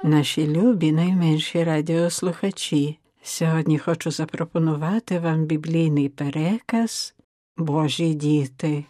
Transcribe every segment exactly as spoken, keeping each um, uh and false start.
Наші любі найменші радіослухачі, сьогодні хочу запропонувати вам біблійний переказ «Божі діти».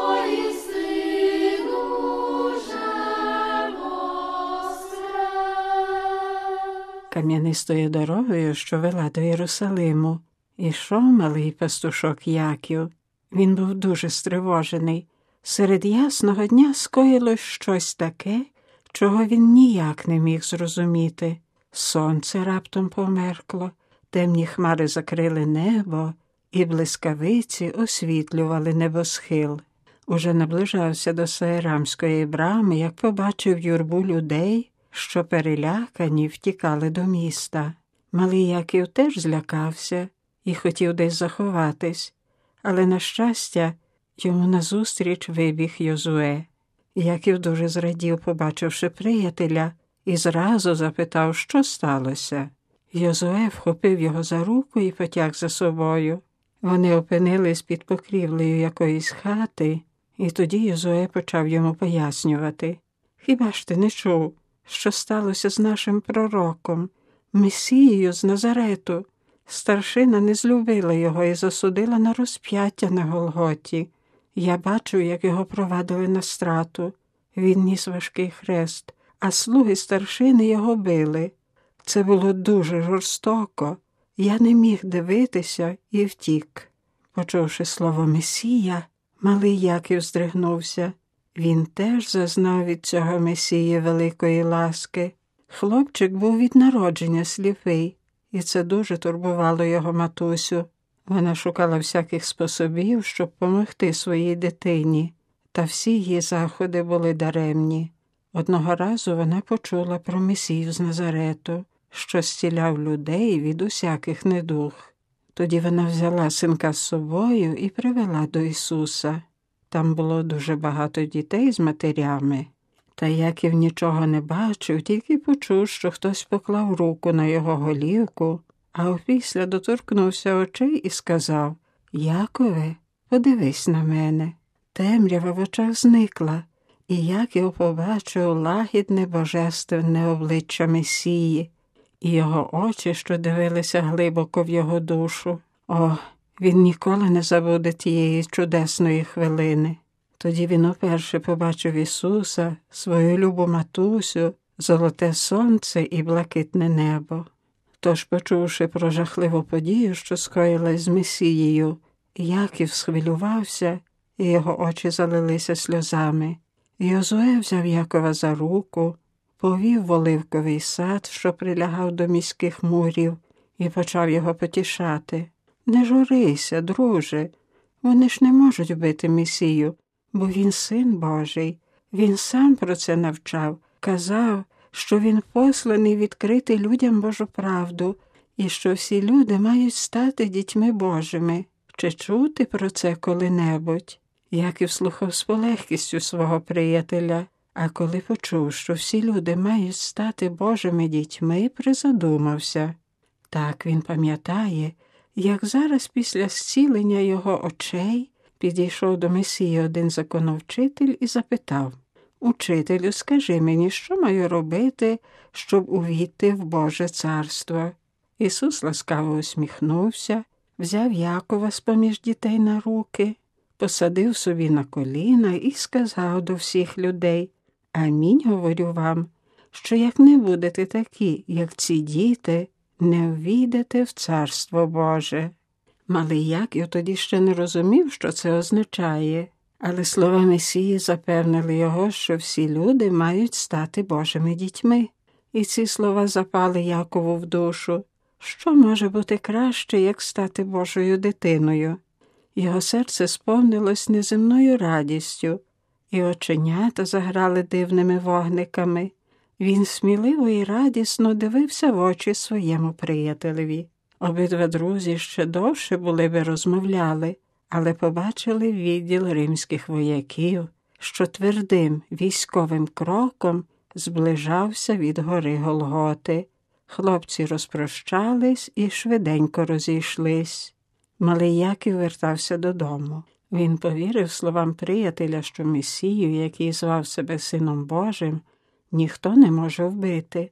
Кам'янистою дорогою, що вела до Єрусалиму, ішов малий пастушок Яків. Він був дуже стривожений. Серед ясного дня скоїлось щось таке, чого він ніяк не міг зрозуміти. Сонце раптом померкло, темні хмари закрили небо, і блискавиці освітлювали небосхил. Уже наближався до Саєрамської брами, як побачив юрбу людей, що перелякані втікали до міста. Малий Яків теж злякався і хотів десь заховатись, але, на щастя, йому назустріч вибіг Йозуе. Яків дуже зрадів, побачивши приятеля, і зразу запитав, що сталося. Йозуе вхопив його за руку і потяг за собою. Вони опинились під покрівлею якоїсь хати, і тоді Йозуе почав йому пояснювати. «Хіба ж ти не чув, що сталося з нашим пророком, Месією з Назарету? Старшина не злюбила його і засудила на розп'яття на Голготі. Я бачив, як його провадили на страту. Він ніс важкий хрест, а слуги старшини його били. Це було дуже жорстоко. Я не міг дивитися і втік». Почувши слово «Месія», малий Яків здригнувся. Він теж зазнав від цього Месії великої ласки. Хлопчик був від народження сліпий, і це дуже турбувало його матусю. Вона шукала всяких способів, щоб помогти своїй дитині, та всі її заходи були даремні. Одного разу вона почула про Месію з Назарету, що зціляв людей від усяких недуг. Тоді вона взяла синка з собою і привела до Ісуса. Там було дуже багато дітей з матерями. Та Яків нічого не бачив, тільки почув, що хтось поклав руку на його голівку, а опісля доторкнувся очей і сказав: «Якове, подивись на мене». Темрява в очах зникла, і Яків побачив лагідне божественне обличчя Месії, і його очі, що дивилися глибоко в його душу. О, він ніколи не забуде тієї чудесної хвилини. Тоді він уперше побачив Ісуса, свою любу матусю, золоте сонце і блакитне небо. Тож, почувши про жахливу подію, що скоїлась з Месією, Яків схвилювався, і його очі залилися сльозами. Йозуе взяв Якова за руку, повів в оливковий сад, що прилягав до міських мурів, і почав його потішати. «Не журися, друже, вони ж не можуть вбити Месію, бо він син Божий. Він сам про це навчав, казав, що він посланий відкрити людям Божу правду, і що всі люди мають стати дітьми Божими. Чи чути про це коли-небудь?» Яків слухав з полегкістю свого приятеля, а коли почув, що всі люди мають стати Божими дітьми, призадумався. Так він пам'ятає, як зараз після зцілення його очей підійшов до Месії один законовчитель і запитав: «Учителю, скажи мені, що маю робити, щоб увійти в Боже царство?» Ісус ласкаво усміхнувся, взяв Якова з-поміж дітей на руки, посадив собі на коліна і сказав до всіх людей: «Амінь, говорю вам, що як не будете такі, як ці діти, не ввійдете в Царство Боже». Малий Яків тоді ще не розумів, що це означає, але слова Месії запевнили його, що всі люди мають стати Божими дітьми. І ці слова запали Якову в душу. Що може бути краще, як стати Божою дитиною? Його серце сповнилось неземною радістю, і оченята заграли дивними вогниками. Він сміливо і радісно дивився в очі своєму приятелеві. Обидва друзі ще довше були би розмовляли, але побачили відділ римських вояків, що твердим військовим кроком зближався від гори Голготи. Хлопці розпрощались і швиденько розійшлись. Малий Яків вертався додому. Він повірив словам приятеля, що Месію, який звав себе Сином Божим, ніхто не може вбити,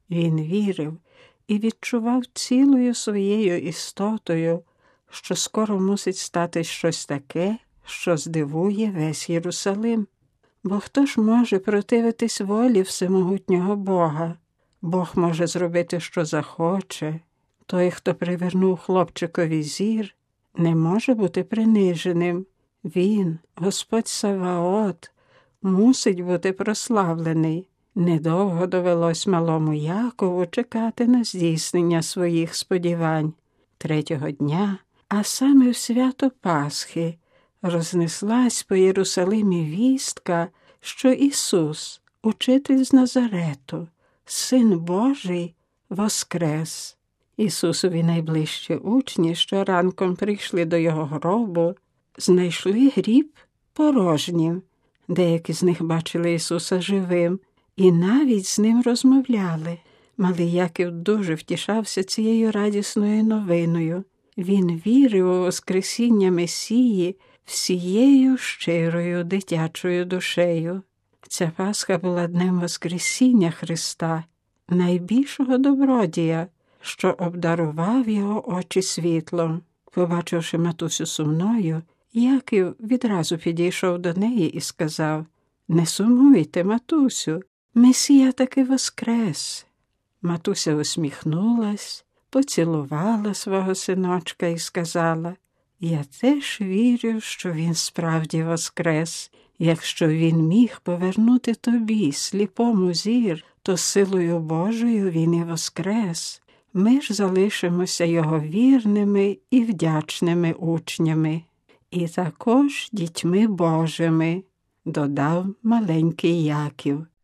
Він вірив і відчував цілою своєю істотою, що скоро мусить стати щось таке, що здивує весь Єрусалим. Бо хто ж може противитись волі всемогутнього Бога? Бог може зробити, що захоче. Той, хто привернув хлопчикові зір, не може бути приниженим. Він, Господь Саваот, мусить бути прославлений. Недовго довелось малому Якову чекати на здійснення своїх сподівань. Третього дня, а саме в свято Пасхи, рознеслась по Єрусалимі вістка, що Ісус, учитель з Назарету, Син Божий, воскрес. Ісусові найближчі учні, що ранком прийшли до його гробу, знайшли гріб порожнім. Деякі з них бачили Ісуса живим і навіть з ним розмовляли. Малий Яків дуже втішався цією радісною новиною. Він вірив у воскресіння Месії всією щирою дитячою душею. Ця Пасха була днем Воскресіння Христа, найбільшого добродія, що обдарував його очі світлом. Побачивши матусю сумною, Яків відразу підійшов до неї і сказав: «Не сумуйте, матусю, Месія таки воскрес». Матуся усміхнулась, поцілувала свого синочка і сказала: «Я теж вірю, що він справді воскрес. Якщо він міг повернути тобі, сліпому, зір, то силою Божою він і воскрес. Ми ж залишимося його вірними і вдячними учнями. І також дітьми Божими», – додав маленький Яків.